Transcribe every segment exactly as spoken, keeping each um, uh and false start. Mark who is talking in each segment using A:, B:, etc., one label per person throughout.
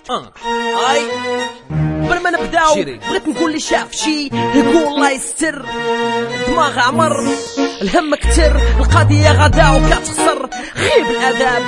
A: اه اي قبل ما نبداو بغيت نقول لي شاف شي يقول الله يستر، دماغ عمر الهم كتر، القضيه غدا وكتخسر، خيب الاداب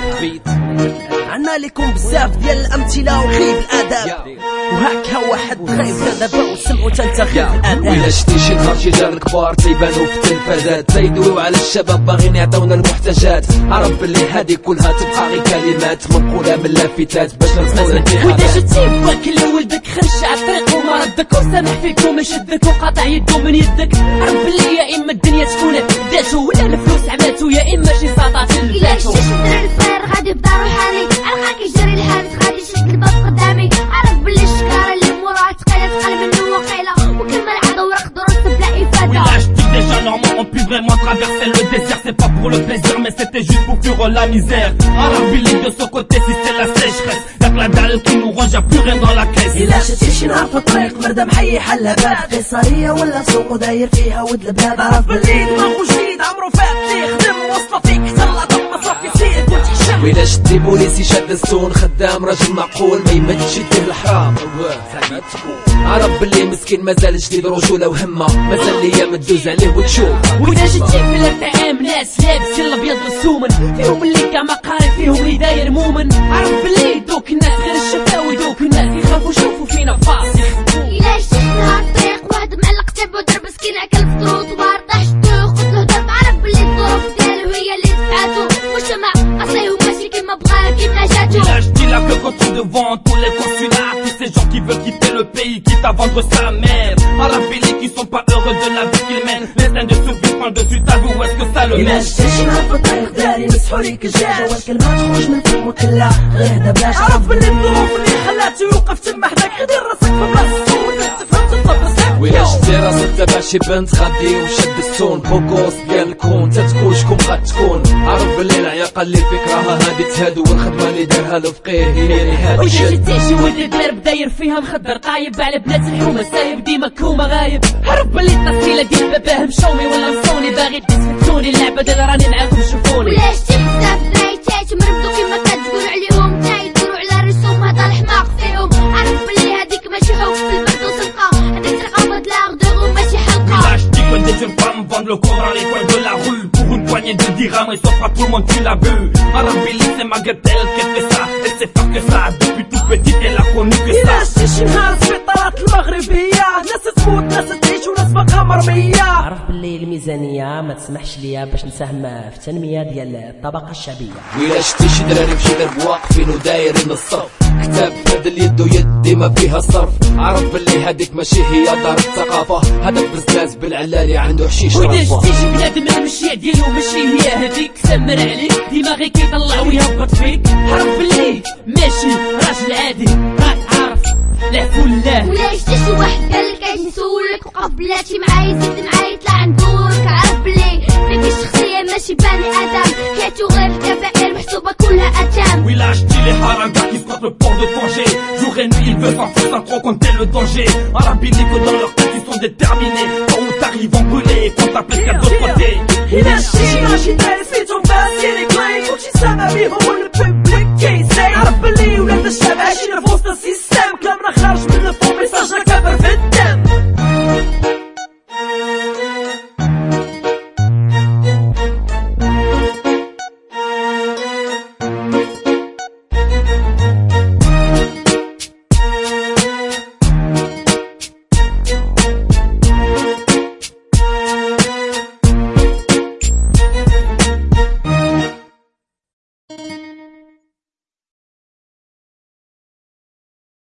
A: عنا لكم بزاف ديال الامثله وخيب الاداب، وهكا واحد خايف دابا وسمعوا تنتخيل الاداب.
B: وإلا شتي شي نهار شي جار الكبار تيبانو في التلفازات تيدويو على الشباب باغيين يعطيونا المحتاجات، عرف بلي هادي كلها تبقى غير كلمات منقوله من لافتات باش نرسمو الانتخابات.
C: وإذا شتي باك اللي ولدك خرج على الطريق وما ردك وسامح فيك وما شدك وقاطع يدو من يدك، عرف بلي يا اما الدنيا تكون داتو ولا الفلوس عماتو يا اما شي ساطات
D: لباتو. إلا شتي الدراري الصغير غادي بدارو حالي القاك يجري الحادث غادي يشد الباب قدامي، عرف بلي الشكاره اللي موراها تقيله تقل منه وقيله وكلمه العضو ورق دروس بلا افاده.
E: Oui, là, je dis déjà, normalement, on peut vraiment traverser le désert. C'est pas pour le plaisir, mais c'était juste pour fuir la misère. Arabili de son côté, si c'est la sécheresse, y'a que la dalle qui nous range, y'a plus rien dans la caisse.
A: إلا شتي شي نهار في الطريق مرده محيح الهباب، قيصرية ولا سوق وداير فيها ود البلاد، عرف بلي دماغو جديد عمرو فات لي يخدم وسط فيك حتى لا ضم صافي سير كنت هشام.
B: وإلا شتي بوليسي شاد السون خدام راجل معقول ما يمدش يديه الحرام، عرف بلي مسكين مازال جديد رجولة وهمة مازال ليا مدوز عليه وتشوف.
C: وإذا شتي في الارتعام ناس لابسين الابيض والسومن، فيهم اللي كاع قاري فيهم اللي داير مؤمن، عرف بلي دوك الناس غير الشفاوي دوك الناس يخافوا يشوفوا فينا فاصل.
D: إلا شتي نهار الطريق واحد معلق تاب ودرب مسكين اكل في الطروطوار طاح شتو قتلو ضرب، عرف بلي الظروف ديالو هي اللي دفعاتو مجتمع قصي وماشي كيما بغا كيما جاتو.
E: Là, je dis là que quand tu devant tous les consulats, tous ces gens qui veulent quitter le pays, quitte à vendre sa mère. Arabili qui sont pas heureux de la vie qu'ils mènent, les uns de survie prennent dessus ta vie, où est-ce que ça le
A: إلا
E: mène?
A: شتي شي نهار في الطريق داري مسحو ليك الجاجة والكلمات تخرج من فمو كلها غير دبلاش، عرف بلي الظروف اللي خلاتو يوقف تما حداك خدير راسك في بلاصتو ولا تفهم تطبق.
B: وإلا شتي راسك تبع شي بنت غادي وشد السون بوكوس ديال الكون تتكون شكون بغات تكون، عرف بلي العياقة اللي فيك راها هادي تهادو والخدمة اللي دارها الفقيه هي اللي هادي
C: وإذا
B: شد.
C: شتي شي ولد دارب داير فيها مخدر طايب على بنات الحومه سايب ديما كومه غايب، عرف بلي التصيله ديال باباه مشومي ولا مصوني باغي تسفتوني اللعبه ديال راني معاكم شوفوني.
D: ولا شتي بزاف دريتات مرمدو كيما كتقول عليهم تا يدورو على الرسوم هذا الحماق فيهم، عرف بلي هذيك ماشي حب في البرد وسرقه هذيك سرقه وهاد لاغدور وماشي حلقه.
E: Là, je dis que des jeunes femmes vendent le corps dans les coins de la rue pour une poignée de dirhams et s'offre à tout le monde, tu l'as vu. Arabili c'est Magatel qui fait ça, elle sait faire que ça depuis toute petite, elle a connu que ça.
A: إلا شتي شي نهار السبيطارات المغربية ناس تموت ناس تعيش وناس باقا مرمية، عرف بلي الميزانية ما تسمحش ليا باش نساهم في التنمية ديال الطبقة الشعبية.
B: وإلا شتي شي دراري في شي درب واقفين ودايرين الصف، كتاب فهاد اليد ويد ديما فيها الصرف، عرف بلي هاديك ماشي هي دار الثقافة، هذاك بزاز بالعلالي عنده حشيش رفة.
C: وإذا شتي شي بنادم المشية ديالو ماشي هي هذيك سمر عليك دماغي كيطلع ويهبط فيك، عرف بلي ماشي راجل عادي راك عارف العفو لله.
D: ولا شتي شي واحد قالك عايز نسولك وقف بلاتي معايا زيد معايا يطلع عندك، عرف بلي فيك الشخصية ماشي بني آدم حياتو غير الكبائر محسوبة كلها أتام.
E: Oui là je dis les haragas qui squattent le port de Tanger, jour et nuit ils veulent sortir sans trop compter le danger. Arabili que dans leur tête ils sont déterminés, quand on t'arrive en brûlé et quand t'appelles qu'à d'autre côté.
A: إلا شتي شي نهار شي داري سميتهم باسيل كلاي كلشي سامع بيهم والببليك كيساي، عرف بلي ولاد الشعب عايشين في وسط السيستم